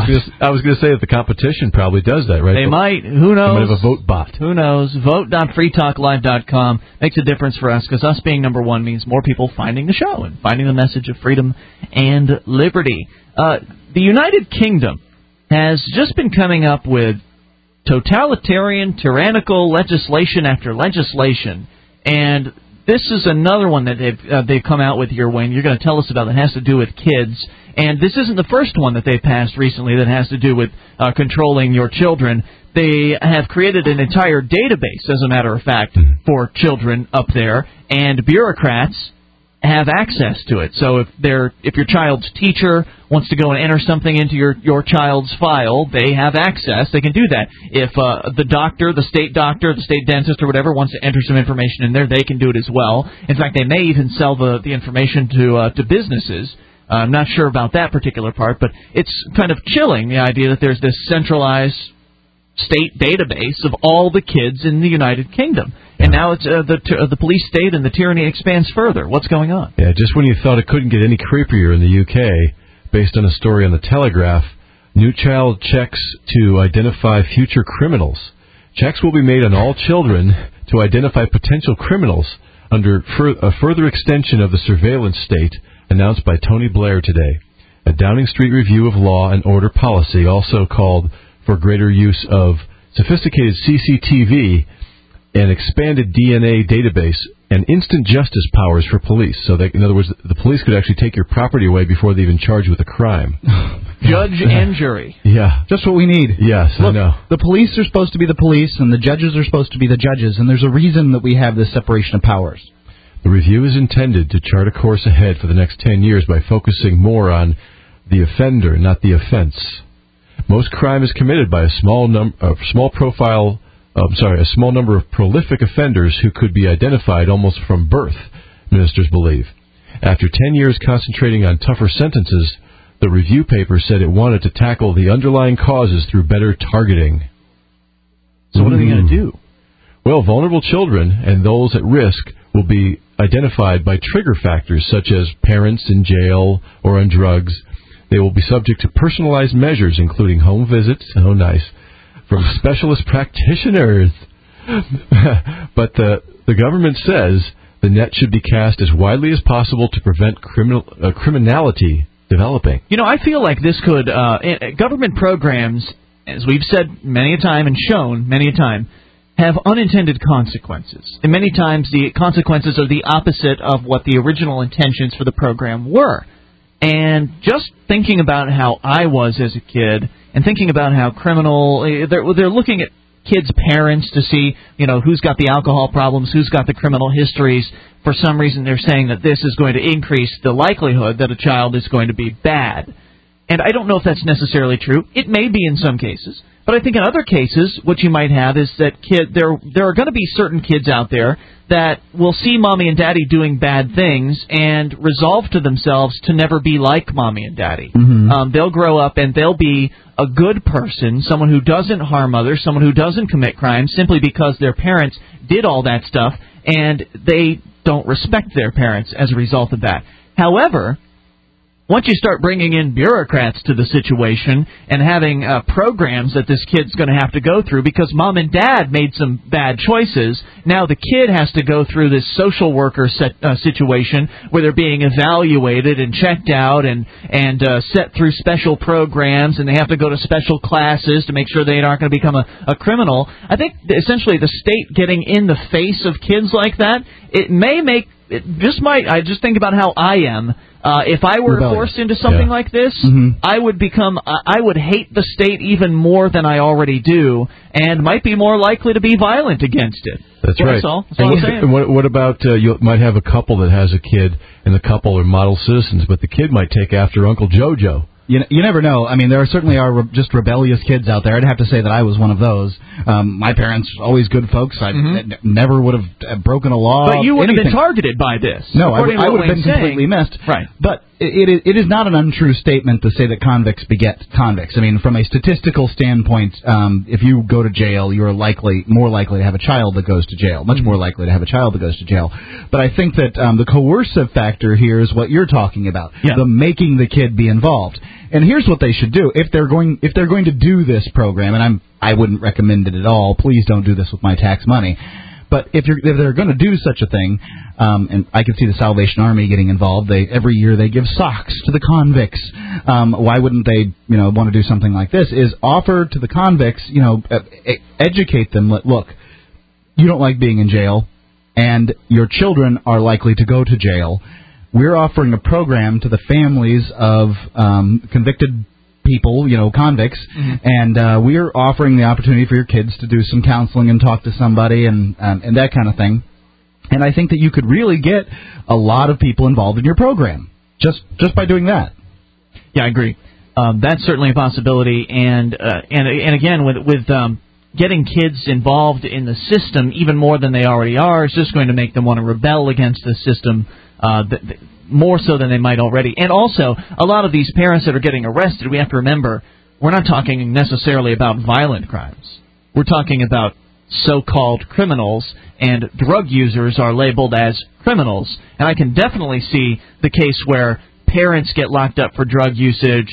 was going to say that the competition probably does that, right? They might. Who knows? They might have a vote bot. Who knows? Vote.freetalklive.com makes a difference for us, because us being number 1 means more people finding the show and finding the message of freedom and liberty. The United Kingdom has just been coming up with totalitarian, tyrannical legislation after legislation, and this is another one that they've come out with here, Wayne. You're going to tell us about that has to do with kids. And this isn't the first one that they've passed recently that has to do with controlling your children. They have created an entire database, as a matter of fact, for children up there, and bureaucrats have access to it. So if your child's teacher wants to go and enter something into your child's file, they have access. They can do that. If the doctor, the state dentist or whatever wants to enter some information in there, they can do it as well. In fact, they may even sell the information to businesses. I'm not sure about that particular part, but it's kind of chilling, the idea that there's this centralized state database of all the kids in the United Kingdom. And now it's the police state and the tyranny expands further. What's going on? Yeah, just when you thought it couldn't get any creepier in the UK, based on a story on the Telegraph, new child checks to identify future criminals. Checks will be made on all children to identify potential criminals under a further extension of the surveillance state announced by Tony Blair today. A Downing Street review of law and order policy also called for greater use of sophisticated CCTV, an expanded DNA database, and instant justice powers for police. So, in other words, the police could actually take your property away before they even charge you with a crime. Judge and jury. Yeah. Just what we need. Yes, Look, I know. The police are supposed to be the police, and the judges are supposed to be the judges, and there's a reason that we have this separation of powers. The review is intended to chart a course ahead for the next 10 years by focusing more on the offender, not the offense. Most crime is committed by a small number of prolific offenders who could be identified almost from birth, ministers believe. After 10 years concentrating on tougher sentences, the review paper said it wanted to tackle the underlying causes through better targeting. So what are they going to do? Well, vulnerable children and those at risk will be identified by trigger factors such as parents in jail or on drugs. They will be subject to personalized measures, including home visits, from specialist practitioners. But the government says the net should be cast as widely as possible to prevent criminality developing. I feel like this could, government programs, as we've said many a time and shown many a time, have unintended consequences. And many times the consequences are the opposite of what the original intentions for the program were. And just thinking about how I was as a kid, and thinking about how they're looking at kids' parents to see, who's got the alcohol problems, who's got the criminal histories. For some reason, they're saying that this is going to increase the likelihood that a child is going to be bad. And I don't know if that's necessarily true. It may be in some cases. But I think in other cases, what you might have is that there are going to be certain kids out there that will see mommy and daddy doing bad things and resolve to themselves to never be like mommy and daddy. Mm-hmm. They'll grow up and they'll be a good person, someone who doesn't harm others, someone who doesn't commit crimes simply because their parents did all that stuff and they don't respect their parents as a result of that. However, once you start bringing in bureaucrats to the situation and having programs that this kid's going to have to go through because mom and dad made some bad choices, now the kid has to go through this social worker situation where they're being evaluated and checked out and set through special programs, and they have to go to special classes to make sure they aren't going to become a criminal. I think essentially the state getting in the face of kids like that, I just think about how I am. If I were forced into something like this, I would hate the state even more than I already do, and might be more likely to be violent against it. That's right. That's all I'm saying. And what about, you might have a couple that has a kid, and the couple are model citizens, but the kid might take after Uncle Jojo. You never know. I mean, there certainly are just rebellious kids out there. I'd have to say that I was one of those. My parents, always good folks. I never would have broken a law. But you wouldn't have been targeted by this. No, I would have been completely missed. Right. But it is not an untrue statement to say that convicts beget convicts. I mean, from a statistical standpoint, if you go to jail, you're more likely to have a child that goes to jail. Much more likely to have a child that goes to jail. But I think that the coercive factor here is what you're talking about. Yeah. The making the kid be involved. And here's what they should do if they're going to do this program. And I wouldn't recommend it at all. Please don't do this with my tax money. But if they're going to do such a thing, and I could see the Salvation Army getting involved. Every year they give socks to the convicts. Why wouldn't they, want to do something like this? Is offer to the convicts, educate them. Look, you don't like being in jail, and your children are likely to go to jail. We're offering a program to the families of convicted people, convicts, and we're offering the opportunity for your kids to do some counseling and talk to somebody and that kind of thing. And I think that you could really get a lot of people involved in your program just by doing that. Yeah, I agree. That's certainly a possibility, and again with getting kids involved in the system even more than they already are is just going to make them want to rebel against the system. More so than they might already. And also, a lot of these parents that are getting arrested, we have to remember, we're not talking necessarily about violent crimes. We're talking about so-called criminals, and drug users are labeled as criminals. And I can definitely see the case where parents get locked up for drug usage,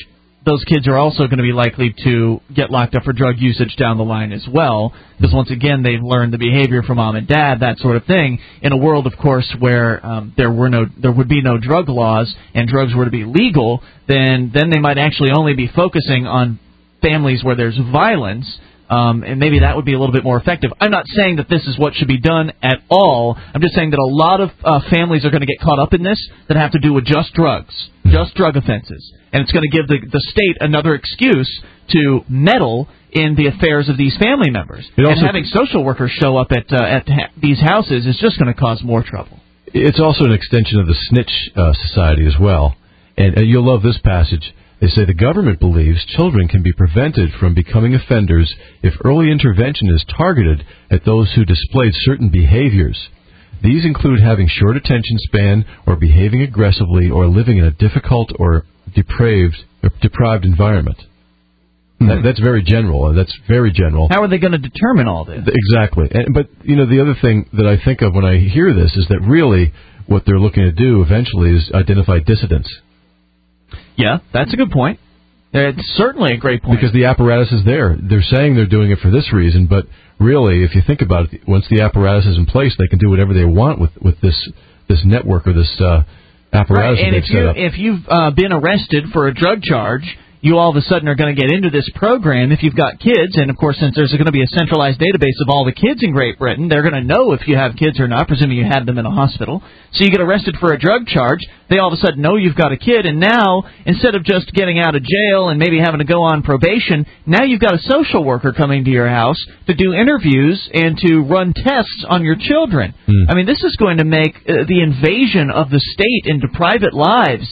those kids are also going to be likely to get locked up for drug usage down the line as well, because once again they've learned the behavior from mom and dad, that sort of thing. In a world, of course, where there would be no drug laws and drugs were to be legal, then they might actually only be focusing on families where there's violence. And maybe that would be a little bit more effective. I'm not saying that this is what should be done at all. I'm just saying that a lot of families are going to get caught up in this that have to do with just drugs, just drug offenses. And it's going to give the state another excuse to meddle in the affairs of these family members. And having social workers show up at these houses is just going to cause more trouble. It's also an extension of the snitch society as well. And you'll love this passage. They say the government believes children can be prevented from becoming offenders if early intervention is targeted at those who displayed certain behaviors. These include having short attention span or behaving aggressively or living in a difficult or deprived environment. That's very general. That's very general. How are they going to determine all this? Exactly. But, the other thing that I think of when I hear this is that really what they're looking to do eventually is identify dissidents. Yeah, that's a good point. It's certainly a great point. Because the apparatus is there. They're saying they're doing it for this reason, but really, if you think about it, once the apparatus is in place, they can do whatever they want with this network or this apparatus that they've set up. If you've been arrested for a drug charge, you all of a sudden are going to get into this program if you've got kids, and of course, since there's going to be a centralized database of all the kids in Great Britain, they're going to know if you have kids or not, presuming you had them in a hospital. So you get arrested for a drug charge, they all of a sudden know you've got a kid, and now, instead of just getting out of jail and maybe having to go on probation, now you've got a social worker coming to your house to do interviews and to run tests on your children. I mean, this is going to make the invasion of the state into private lives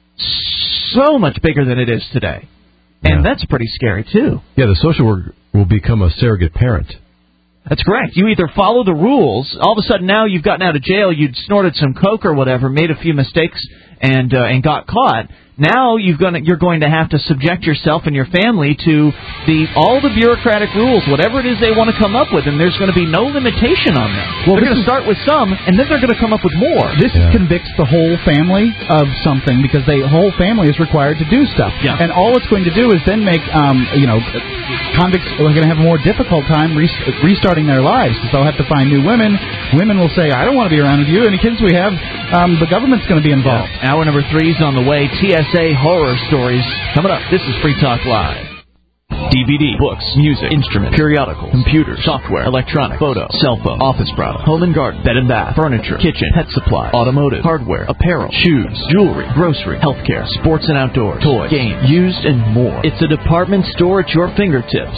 so much bigger than it is today. And that's pretty scary, too. Yeah, the social worker will become a surrogate parent. That's correct. You either follow the rules, all of a sudden now you've gotten out of jail, you'd snorted some coke or whatever, made a few mistakes, and got caught. Now you're going to have to subject yourself and your family to all the bureaucratic rules, whatever it is they want to come up with, and there's going to be no limitation on them. Well, they're going to start with some, and then they're going to come up with more. This convicts the whole family of something because the whole family is required to do stuff. Yeah. And all it's going to do is then make convicts are going to have a more difficult time restarting their lives because they'll have to find new women. Women will say, I don't want to be around with you. Any kids we have, the government's going to be involved. Yeah. Hour number 3 is on the way. TSA horror stories coming up. This is Free Talk Live. DVD, books, music, instruments, periodicals, computers, software, electronic, photo, cell phone, office product, home and garden, bed and bath, furniture, kitchen, pet supply, automotive, hardware, apparel, shoes, jewelry, grocery, healthcare, sports and outdoors, toys, games, used, and more. It's a department store at your fingertips.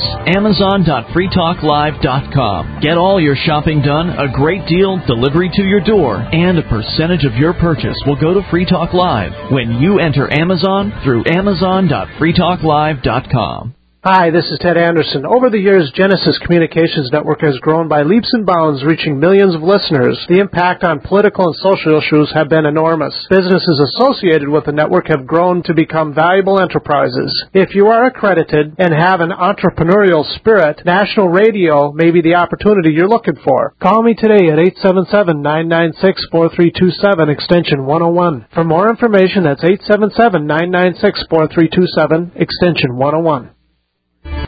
Amazon.freetalklive.com. Get all your shopping done, a great deal, delivery to your door, and a percentage of your purchase will go to Free Talk Live when you enter Amazon through Amazon.freetalklive.com. Hi, this is Ted Anderson. Over the years, Genesis Communications Network has grown by leaps and bounds, reaching millions of listeners. The impact on political and social issues have been enormous. Businesses associated with the network have grown to become valuable enterprises. If you are accredited and have an entrepreneurial spirit, national radio may be the opportunity you're looking for. Call me today at 877-996-4327, extension 101. For more information, that's 877-996-4327, extension 101.